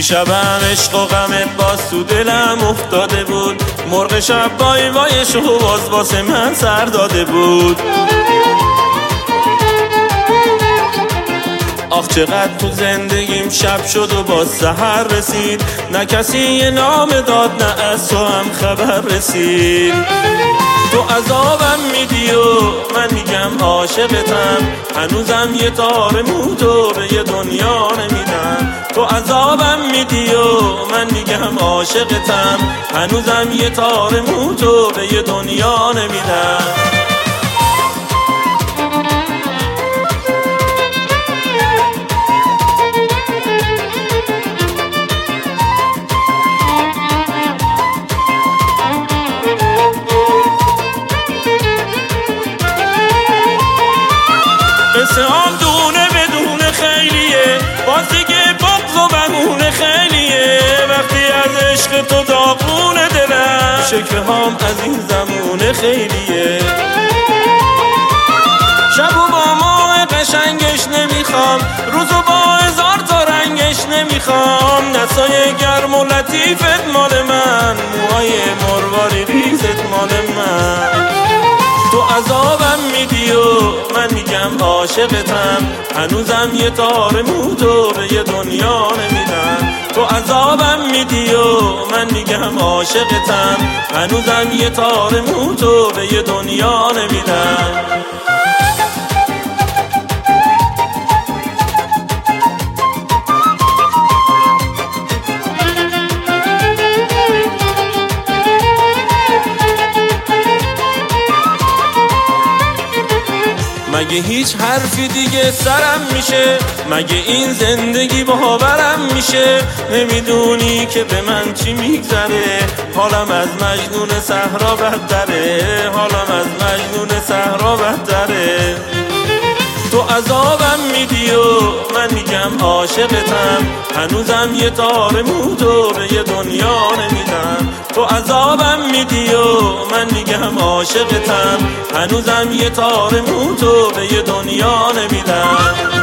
دیشبم عشق و غمت باز تو دلم افتاده بود، مرغ شب وای وایش و باز واسه من سر داده بود. آخ چقدر تو زندگیم شب شد و باز سحر رسید، نه کسی یه نام داد نه از تو هم خبر رسید. تو عذابم میدی و من میگم عاشقتم، هنوزم یه تار مو تو به یه دنیا نمیدم. تو عذابم میدی و من میگم عاشقتم، هنوزم یه تار مو تو به یه دنیا نمیدم. قصه هم دونه بدون خیلیه، باز دیگه بغض و بهونه خیلیه. وقتی از عشق تو داغونه دلم، شکوه هم از این زمونه خیلیه. شب و با ماه قشنگش نمیخوام، روزو با هزار تا رنگش نمیخوام. دستای گرم و لطیفت مال من، موهای مرواری ریزت مال من. تو عذابم میدی و من میگم عاشقتم، هنوزم یه تار مو تو به یه دنیا نمیدم. تو عذابم میدی و من میگم عاشقتم، هنوزم یه تار مو تو به یه دنیا نمیدم. مگه هیچ حرفی دیگه سرم میشه؟ مگه این زندگی باورم میشه؟ نمیدونی که به من چی میگذره؟ حالم از مجنون صحرا بدتره، حالم از مجنون صحرا بدتره. تو عذابم میدی و من میگم عاشقتم، هنوزم یه تار مو تو به یه دنیا نمیدم. تو عذابم میدی و من میگم عاشقتم، هنوزم یه تار مو تو به یه دنیا نمیدم.